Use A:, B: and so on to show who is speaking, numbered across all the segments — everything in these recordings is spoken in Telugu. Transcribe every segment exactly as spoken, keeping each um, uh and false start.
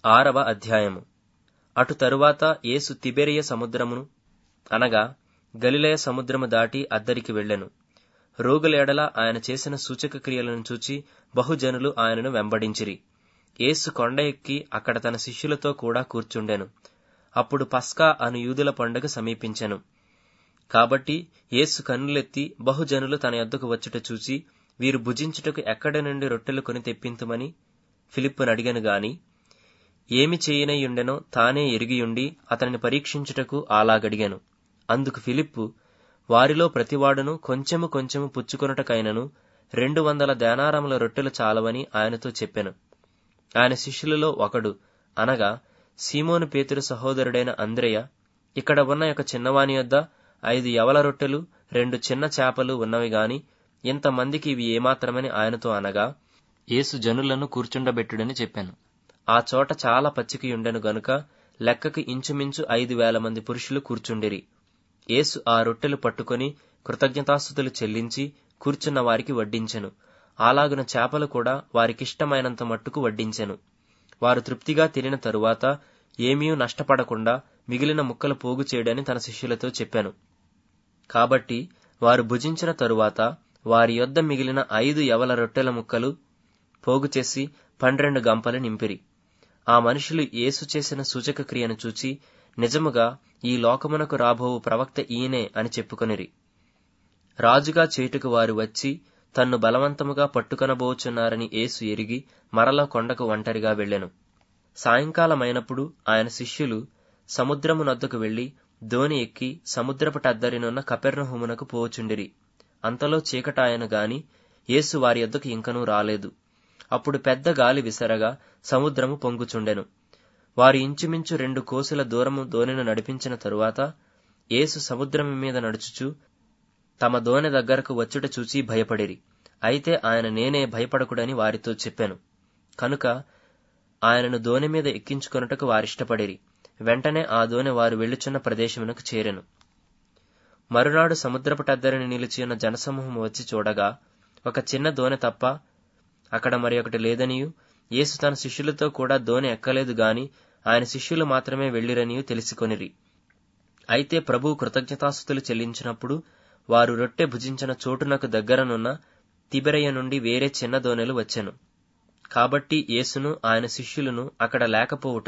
A: ఆరవ అధ్యాయము. అటు తరువాత యేసు తిబెరియ సముద్రమును అనగా గలిలయ సముద్రము దాటి అద్దరికి వెళ్ళెను. రోగుల ఎడల ఆయన చేసిన సూచక క్రియలను చూచి బహుజనులు ఆయనను వెంబడించిరి. యేసు కొండ ఎక్కి అక్కడ తన శిష్యులతో కూడా కూర్చుండెను. అప్పుడు పస్కా అను యూదుల పండుగ సమీపించెను. కాబట్టి యేసు కన్నులెత్తి బహుజనులు తన యొద్దకు వచ్చుట చూచి, వీరు భుజించుటకు ఎక్కడి నుండి రొట్టెలు కొని తెప్పింతుమని ఫిలిప్పును అడిగెను గాని, ఏమి చేయనయ్యుండెనో తానే ఎరిగియుండి అతనిని పరీక్షించుటకు అలాగడిగాను. అందుకు ఫిలిప్పు, వారిలో ప్రతివాడును కొంచెము కొంచెము పుచ్చుకొనుటకైనను రెండు వందల దేనారముల రొట్టెలు చాలవని ఆయనతో చెప్పెను. ఆయన శిష్యులలో ఒకడు అనగా సీమోను పేతురు సహోదరుడైన అంద్రెయ, ఇక్కడ ఉన్న ఒక చిన్నవాని యొద్ద ఐదు యవల రొట్టెలు రెండు చిన్న చేపలు ఉన్నవి గాని ఇంతమందికి ఇవి ఏమాత్రమని ఆయనతో అనగా, యేసు జనులను కూర్చుండబెట్టుడని చెప్పాను. ఆ చోట చాలా పచ్చికయుండెను గనుక లెక్కకు ఇంచుమించు ఐదు వేల మంది పురుషులు కూర్చుండిరి. యేసు ఆ రొట్టెలు పట్టుకొని కృతజ్ఞతాస్తుతులు చెల్లించి కూర్చున్న వారికి వడ్డించెను. అలాగున చేపలు కూడా వారికిష్టమైనంత మట్టుకు వడ్డించెను. వారు తృప్తిగా తినిన తరువాత ఏమీ నష్టపడకుండా మిగిలిన ముక్కలు పోగు చేయడని తన శిష్యులతో చెప్పాను. కాబట్టి వారు భుజించిన తరువాత వారి యొద్ద మిగిలిన ఐదు యవల రొట్టెల ముక్కలు పోగు చేసి పన్నెండు గంపలు నింపిరి. ఆ మనుషులు యేసు చేసిన సూచక క్రియను చూచి, నిజముగా ఈ లోకమునకు రాబోవు ప్రవక్త ఈయనే అని చెప్పుకొనిరి. రాజుగా చేటుకు వారు వచ్చి తన్ను బలవంతముగా పట్టుకొనబోచున్నారని యేసు ఎరిగి మరల కొండకు ఒంటరిగా వెళ్ళెను. సాయంకాలమైనప్పుడు ఆయన శిష్యులు సముద్రమునొద్దకు వెళ్లి దోణి ఎక్కి సముద్రపుటద్దరినున్న కపెర్నహూమునకు పోచుండిరి. అంతలో చీకటాయను గాని యేసు వారి యొద్దకు ఇంకనూ రాలేదు. అప్పుడు పెద్ద గాలి విసరగా సముద్రము పొంగుచుండెను. వారు ఇంచుమించు రెండు కోసుల దూరము దోణిను నడిపించిన తరువాత యేసు సముద్రము మీద నడుచుచు తమ దోణె దగ్గరకు వచ్చుట చూచి భయపడిరి. అయితే ఆయన నేనే, భయపడకుడని వారితో చెప్పాను. కనుక ఆయనను దోణి మీద ఎక్కించుకొనుటకు వారిష్టపడిరి. వెంటనే ఆ దోణె వారు వెళ్ళుచున్న ప్రదేశమునకు చేరెను. మరునాడు సముద్రపుటద్దరిని నిలిచియున్న జనసమూహము వచ్చి చూడగా ఒక చిన్న దోణె తప్ప అక్కడ మరి ఒకటి లేదనియు, యేసు తన శిష్యులతో కూడా దోణి ఎక్కలేదు గాని ఆయన శిష్యులు మాత్రమే వెళ్లిరనియు తెలుసుకొనిరి. అయితే ప్రభువు కృతజ్ఞతాస్తుతులు చెల్లించినప్పుడు వారు రొట్టె భుజించిన చోటునకు దగ్గరనున్న తిబెరయ నుండి వేరే చిన్న దోణెలు వచ్చెను. కాబట్టి యేసును ఆయన శిష్యులను అక్కడ లేకపోవుట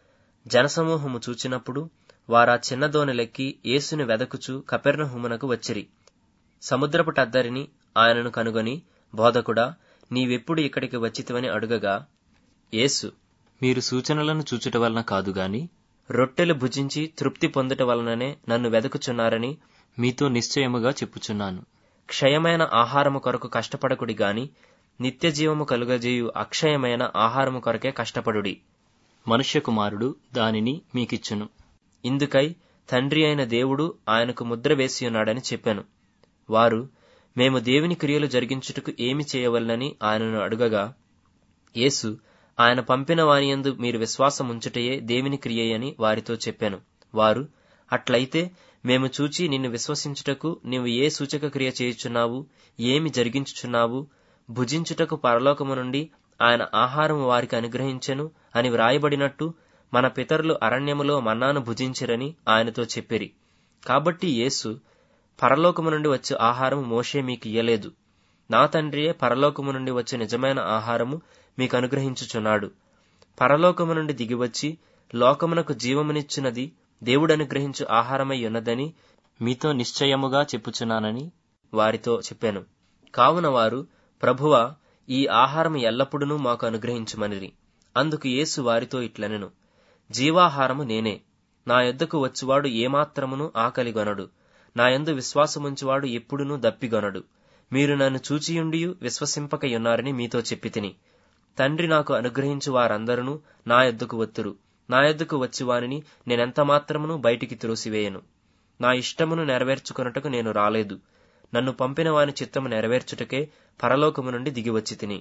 A: జనసమూహము చూచినప్పుడు వారా చిన్న దోణెలెక్కి యేసుని వెదకుచు కపెర్నహూమునకు వచ్చిరి. సముద్రపుటద్దరిని ఆయనను కనుగొని, బోధకుడా, నీవెప్పుడు ఇక్కడికి వచ్చితివని అడుగగా, యేసు, మీరు సూచనలను చూచుట వలన కాదు గాని రొట్టెలు భుజించి తృప్తి పొందుట వలననే నన్ను వెదకుచున్నారని మీతో నిశ్చయముగా చెప్పుచున్నాను. క్షయమైన ఆహారము కొరకు కష్టపడకుడి గాని నిత్యజీవము కలుగజేయు అక్షయమైన ఆహారము కొరకే కష్టపడుడి. మనుష్య కుమారుడు దానిని మీకిచ్చును. ఇందుకై తండ్రి అయిన దేవుడు ఆయనకు ముద్ర వేసియున్నాడని చెప్పాను. వారు, మేము దేవుని క్రియలు జరిగించుటకు ఏమి చేయవలనని ఆయనను అడుగగా, యేసు, ఆయన పంపిన వానియందు మీరు విశ్వాసముంచుటయే దేవుని క్రియయని వారితో చెప్పాను. వారు, అట్లయితే మేము చూచి నిన్ను విశ్వసించుటకు నీవు ఏ సూచక క్రియ చేయుచున్నావు, ఏమి జరిగించుచున్నావు, భుజించుటకు పరలోకము నుండి ఆయన ఆహారము వారికి అనుగ్రహించెను అని వ్రాయబడినట్టు మన పితరులు అరణ్యములో మన్నాను భుజించిరని ఆయనతో చెప్పిరి. కాబట్టి యేసు, పరలోకము నుండి వచ్చే ఆహారము మోషే మీకు ఇయ్యలేదు. నా తండ్రియే పరలోకము నుండి వచ్చే నిజమైన ఆహారము మీకు అనుగ్రహించుచున్నాడు. పరలోకము నుండి దిగివచ్చి లోకమునకు జీవమునిచ్చున్నది దేవుడనుగ్రహించు ఆహారమై ఉన్నదని మీతో నిశ్చయముగా చెప్పుచున్నానని వారితో చెప్పాను. కావున వారు, ప్రభువా, ఈ ఆహారము ఎల్లప్పుడూ మాకు అనుగ్రహించుమనిరి. అందుకు యేసు వారితో ఇట్లనెను, జీవాహారము నేనే. నా యొద్దకు వచ్చువాడు ఏమాత్రమును ఆకలిగొనడు. నా యందు విశ్వాసముంచువాడు ఎప్పుడునూ దప్పిగొనడు. మీరు నన్ను చూచియుండియు విశ్వసింపకయున్నారని మీతో చెప్పితిని. తండ్రి నాకు అనుగ్రహించు వారందరూ నా యొద్దకు వత్తురు. నా యొద్దకు వచ్చి వానిని నేనెంత మాత్రమును బయటికి త్రోసివేయను. నా ఇష్టమును నెరవేర్చుకొనుటకు నేను రాలేదు. నన్ను పంపిన వాని చిత్తము నెరవేర్చుటకే పరలోకము నుండి దిగివచ్చి తిని.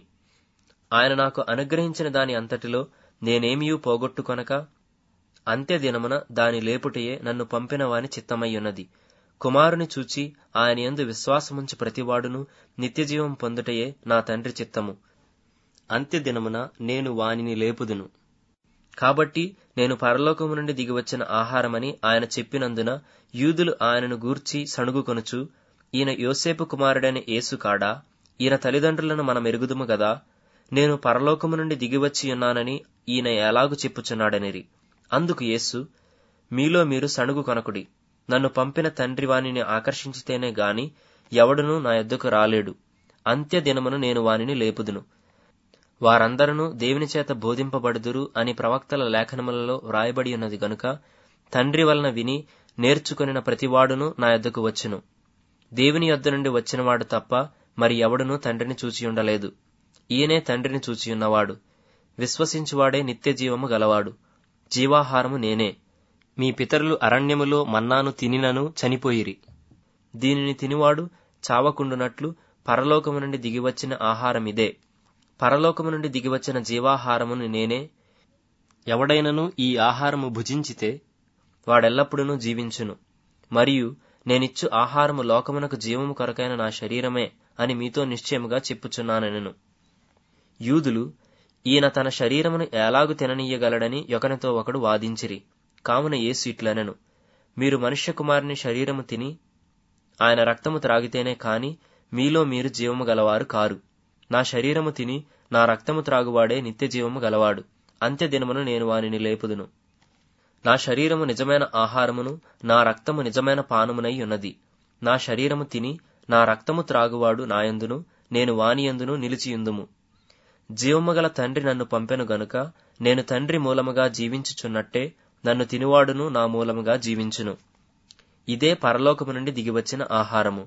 A: ఆయన నాకు అనుగ్రహించిన దాని అంతటిలో నేనేమియూ పోగొట్టుకొనక అంత్య దినమున దాని లేపుటయే నన్ను పంపిన వాని చిత్తమయ్యున్నది. కుమారుని చూచి ఆయన యందు విశ్వాసముంచి ప్రతివాడును నిత్యజీవం పొందుటయే నా తండ్రి చిత్తము. అంత్య దినమున నేను వానిని లేపుదును. కాబట్టి నేను పరలోకము నుండి దిగివచ్చిన ఆహారమని ఆయన చెప్పినందున యూదులు ఆయనను గూర్చి సణుగుకొనుచు, ఈయన యోసేపు కుమారుడైన యేసు కాడా? ఈయన తల్లిదండ్రులను మనం ఎరుగుదుము గదా? నేను పరలోకము నుండి దిగివచ్చి ఉన్నానని ఈయన ఎలాగు చెప్పుచున్నాడనిరి. అందుకు యేసు, మీలో మీరు సణుగు కొనకుడి. నన్ను పంపిన తండ్రి వానిని ఆకర్షించితేనే గాని ఎవడునూ నా యొద్దకు రాలేడు. అంత్య దినమును నేను వానిని లేపుదును. వారందరూ దేవుని చేత బోధింపబడుదురు అని ప్రవక్తల లేఖనములలో వ్రాయబడి ఉన్నది గనుక తండ్రి వలన విని నేర్చుకొనిన ప్రతివాడును నా యొద్దకు వచ్చును. దేవుని యొద్ద నుండి వచ్చినవాడు తప్ప మరి ఎవడునూ తండ్రిని చూచియుండలేదు. ఈయనే తండ్రిని చూచియున్నవాడు. విశ్వసించువాడే నిత్య జీవము గలవాడు. జీవాహారము నేనే. మీ పితరులు అరణ్యములో మన్నాను తినినను చనిపోయిరి. దీనిని తినివాడు చావకుండునట్లు పరలోకము నుండి దిగివచ్చిన ఆహారమిదే. పరలోకము నుండి దిగివచ్చిన జీవాహారమును నేనే. ఎవడైనను ఈ ఆహారము భుజించితే వాడెల్లప్పుడూ జీవించును. మరియు నేనిచ్చు ఆహారము లోకమునకు జీవము కొరకైన నా శరీరమే అని మీతో నిశ్చయముగా చెప్పుచున్నానెను. యూదులు ఈయన తన శరీరమును ఎలాగు తిననీయగలడని ఒకనితో ఒకడు వాదించిరి. కావున యేసు ఇట్లనెను, మీరు మనుష్య కుమారుని శరీరము తిని ఆయన రక్తము త్రాగితేనే కాని మీలో మీరు జీవము గలవారు కారు. నా శరీరము తిని నా రక్తము త్రాగువాడే నిత్య జీవము గలవాడు. అంత్య దినమును నేను వానిని లేపుదును. నా శరీరము నిజమైన ఆహారమును నా రక్తము నిజమైన పానమునై ఉన్నది. నా శరీరము తిని నా రక్తము త్రాగువాడు నాయందును నేను వానియందును నిలిచియుందుము. జీవము గల తండ్రి నన్ను పంపెను గనుక నేను తండ్రి మూలముగా జీవించుచున్నట్టే నన్ను తినివాడును నా మూలముగా జీవించును. ఇదే పరలోకము నుండి దిగివచ్చిన ఆహారము.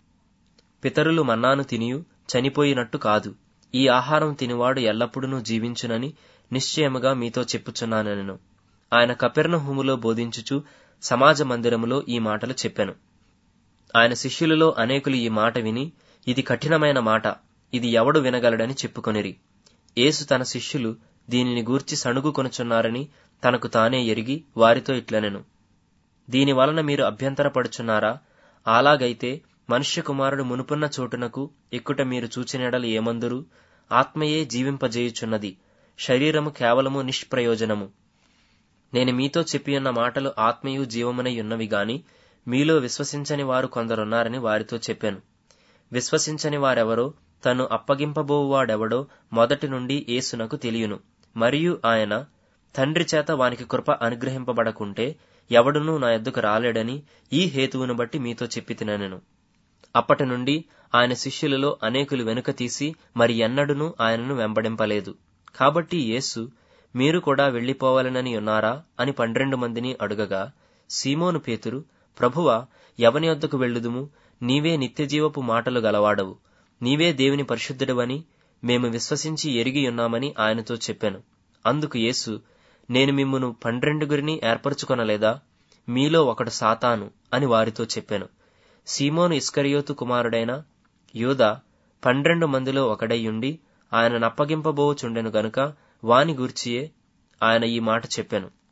A: పితరులు మన్నాను తినియు చనిపోయినట్టు కాదు. ఈ ఆహారం తినివాడు ఎల్లప్పుడూ జీవించునని నిశ్చయముగా మీతో చెప్పుచున్నానెను. ఆయన కపెర్నహూములో బోధించుచు సమాజ మందిరములో ఈ మాటలు చెప్పెను. ఆయన శిష్యులలో అనేకులు ఈ మాట విని, ఇది కఠినమైన మాట, ఇది ఎవడు వినగలడని చెప్పుకొనిరి. యేసు తన శిష్యులు దీనిని గూర్చి సణుగు కొనుచున్నారని తనకు తానే ఎరిగి వారితో ఇట్లనెను, దీని వలన మీరు అభ్యంతరపడుచున్నారా? అలాగైతే మనుష్య కుమారుడు మునుపున్న చోటునకు ఎక్కుట మీరు చూచినెడల ఏమందురు? ఆత్మయే జీవింపజేయుచున్నది, శరీరము కేవలము నిష్ప్రయోజనము. నేను మీతో చెప్పియున్న మాటలు ఆత్మయు జీవమునై ఉన్నవి గాని మీలో విశ్వసించని వారు కొందరున్నారని వారితో చెప్పాను. విశ్వసించని వారెవరో తను అప్పగింపబోవువాడెవడో మొదటి నుండి యేసునకు తెలియను. మరియు ఆయన తండ్రి చేత వానికి కృప అనుగ్రహింపబడకుంటే ఎవడునూ నా యొద్దకు రాలేడని ఈ హేతువును బట్టి మీతో చెప్పి తినెను. అప్పటి నుండి ఆయన శిష్యులలో అనేకులు వెనుక తీసి మరి ఎన్నడూనూ ఆయనను వెంబడింపలేదు. కాబట్టి యేసు, మీరు కూడా వెళ్లిపోవాలనని ఉన్నారా అని పన్నెండు మందిని అడుగగా, సీమోను పేతురు, ప్రభువా, ఎవని యొద్దకు వెళ్ళుదుము? నీవే నిత్యజీవపు మాటలు గలవాడవు. నీవే దేవుని పరిశుద్ధుడవని మేము విశ్వసించి ఎరిగి ఉన్నామని ఆయనతో చెప్పాను. అందుకు యేసు, నేను మిమ్మును పన్నెండుగురిని ఏర్పరచుకొనలేదా? మీలో ఒకడు సాతాను అని వారితో చెప్పాను. సీమోను ఇస్కరియోతు కుమారుడైన యూదా పన్నెండు మందిలో ఒకడైయుండి ఆయన నప్పగింపబోచుండెను గనుక వాని గూర్చియే ఆయన ఈ మాట చెప్పాను.